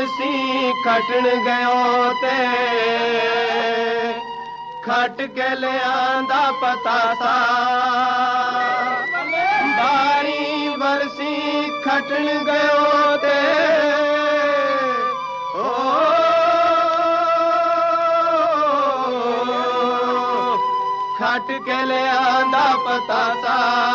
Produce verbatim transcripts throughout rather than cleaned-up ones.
वरसी खटन गयो ते खट के ले आंदा पतासा बारी वरसी खटन गयो ते ओ खट के ले आंदा पतासा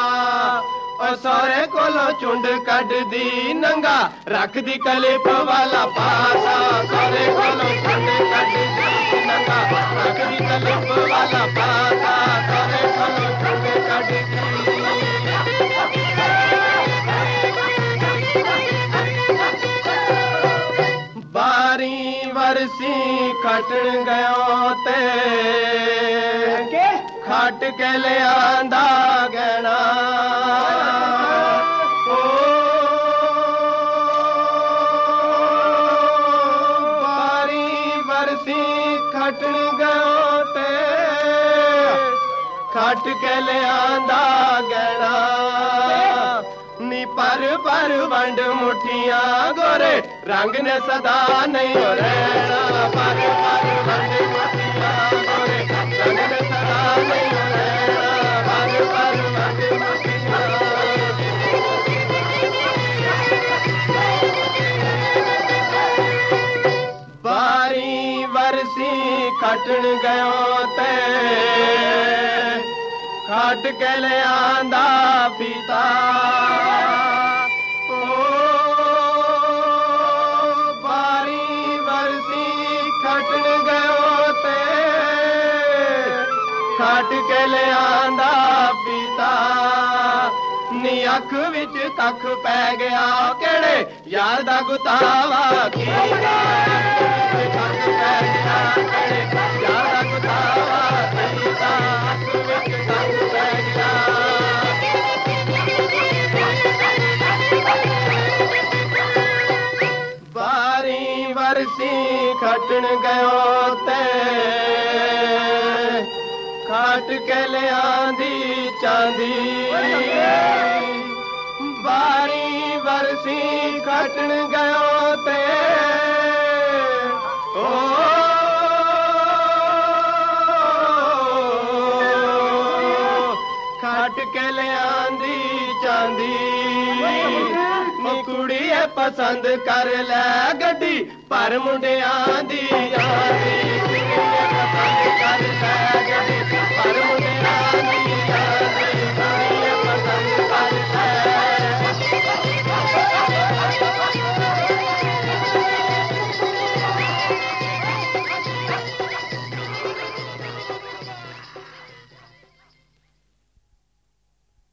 सारे कोलो चुंड कट दी नंगा रख दी कलिप वाला पासा सारे कोलो चुंड कट दी नंगा रख दी कलिप वाला पासा सारे कोलो चुंड कट दी बारी वरसी खटन गयो ते खट के ले आंदा गहना खटन गयो ते खट के ले आंदा गहना नी पर पर वंड मुठियां गोरे रंग ने सदा नहीं रहना पर पर वंड मुठियां गोरे रंग ने सदा नहीं रहना पर पर वंड मुठियां बारी वरसी खटन गयो ते खट के ले आंदा पिता ओ बारी वरसी खटन गयो ते खट के ले आंदा पिता नी अख विच कख पै गया केड़े यार दा गुतावा की बारी वरसी खटन गयो ते खट के ले आंदी चांदी बारी वरसी खटन गयो ते ओ खट के ले आंदी चांदी कुड़िए पसंद कर लै गड्डी पर मुंडियां दी आंदी